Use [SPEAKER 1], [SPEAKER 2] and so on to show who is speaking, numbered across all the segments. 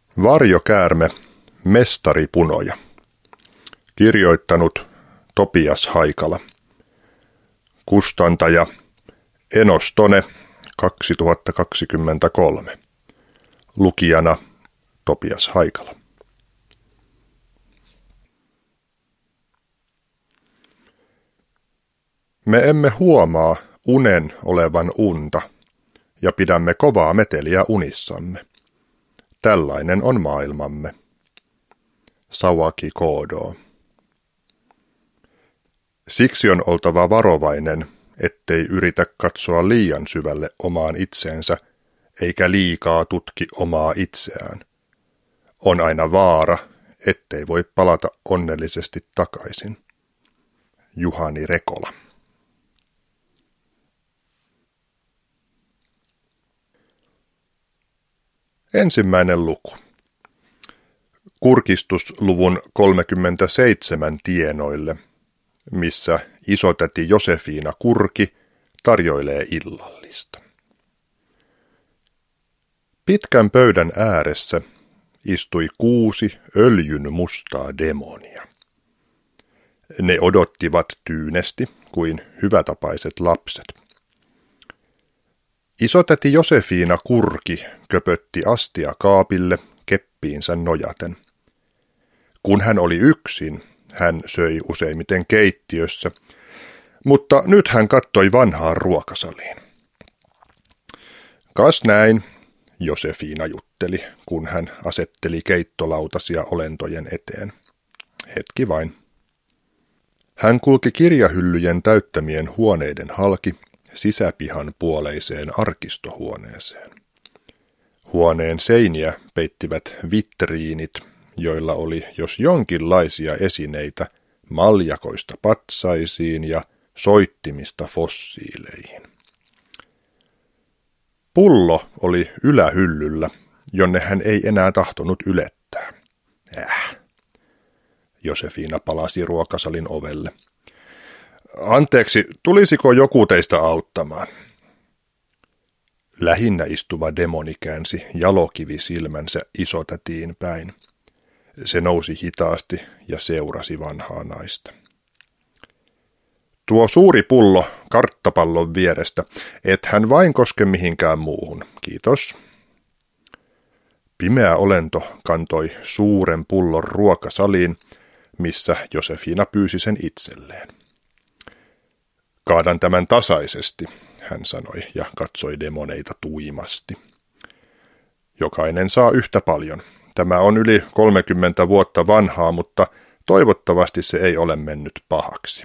[SPEAKER 1] Varjokäärme, mestari punoja. Kirjoittanut Topias Haikala. Kustantaja Enos Tone 2023. Lukijana Topias Haikala. Me emme huomaa unen olevan unta ja pidämme kovaa meteliä unissamme. Tällainen on maailmamme. Sawaki Koodoo. Siksi on oltava varovainen, ettei yritä katsoa liian syvälle omaan itseensä, eikä liikaa tutki omaa itseään. On aina vaara, ettei voi palata onnellisesti takaisin. Juhani Rekola. Ensimmäinen luku. Kurkistusluvun 37 tienoille, missä isotäti Josefiina Kurki tarjoilee illallista. Pitkän pöydän ääressä istui 6 öljyn mustaa demonia. Ne odottivat tyynesti kuin hyvätapaiset lapset. Isotäti Josefiina Kurki köpötti astia kaapille keppiinsä nojaten. Kun hän oli yksin, hän söi useimmiten keittiössä, mutta nyt hän kattoi vanhaan ruokasaliin. Kas näin, Josefiina jutteli, kun hän asetteli keittolautasia olentojen eteen. Hetki vain. Hän kulki kirjahyllyjen täyttämien huoneiden halki sisäpihan puoleiseen arkistohuoneeseen. Huoneen seiniä peittivät vitriinit, joilla oli jos jonkinlaisia esineitä maljakoista patsaisiin ja soittimista fossiileihin. Pullo oli ylähyllyllä, jonne hän ei enää tahtonut ylettää. Josefiina palasi ruokasalin ovelle. Anteeksi, tulisiko joku teistä auttamaan? Lähinnä istuva demoni käänsi jalokivisilmänsä isotätiin päin. Se nousi hitaasti ja seurasi vanhaa naista. Tuo suuri pullo karttapallon vierestä, et hän vain koske mihinkään muuhun, kiitos. Pimeä olento kantoi suuren pullon ruokasaliin, missä Josefiina pyysi sen itselleen. Kaadan tämän tasaisesti, hän sanoi ja katsoi demoneita tuimasti. Jokainen saa yhtä paljon. Tämä on yli 30 vuotta vanhaa, mutta toivottavasti se ei ole mennyt pahaksi.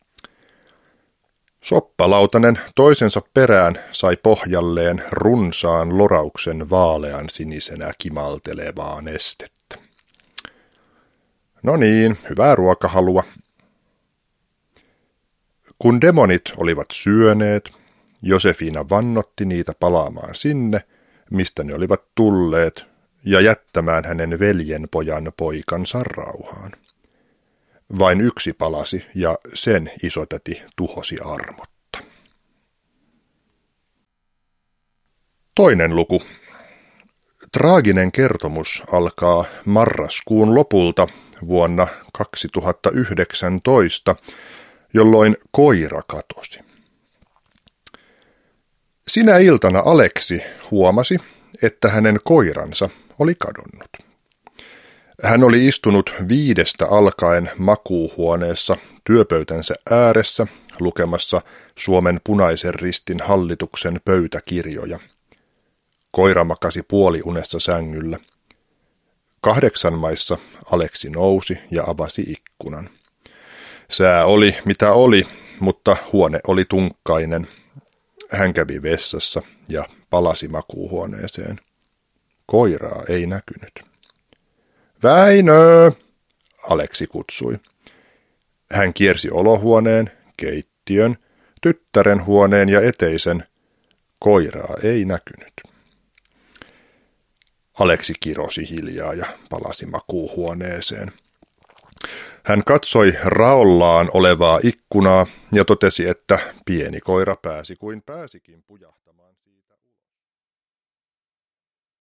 [SPEAKER 1] Soppalautanen toisensa perään sai pohjalleen runsaan lorauksen vaalean sinisenä kimaltelevaa nestettä. No niin, hyvää ruokahalua. Kun demonit olivat syöneet, Josefiina vannotti niitä palaamaan sinne, mistä ne olivat tulleet, ja jättämään hänen veljenpojan poikansa rauhaan. Vain yksi palasi, ja sen isotäti tuhosi armotta. Toinen luku. Traaginen kertomus alkaa marraskuun lopulta vuonna 2019, jolloin koira katosi. Sinä iltana Aleksi huomasi, että hänen koiransa oli kadonnut. Hän oli istunut 5 alkaen makuuhuoneessa työpöytänsä ääressä lukemassa Suomen Punaisen Ristin hallituksen pöytäkirjoja. Koira makasi puoliunessa sängyllä. 8 maissa Aleksi nousi ja avasi ikkunan. Sää oli mitä oli, mutta huone oli tunkkainen. Hän kävi vessassa ja palasi makuuhuoneeseen. Koiraa ei näkynyt. Väinö! Aleksi kutsui. Hän kiersi olohuoneen, keittiön, tyttären huoneen ja eteisen. Koiraa ei näkynyt. Aleksi kirosi hiljaa ja palasi makuuhuoneeseen. Hän katsoi raollaan olevaa ikkunaa ja totesi, että pieni koira pääsi kuin pääsikin pujahtamaan.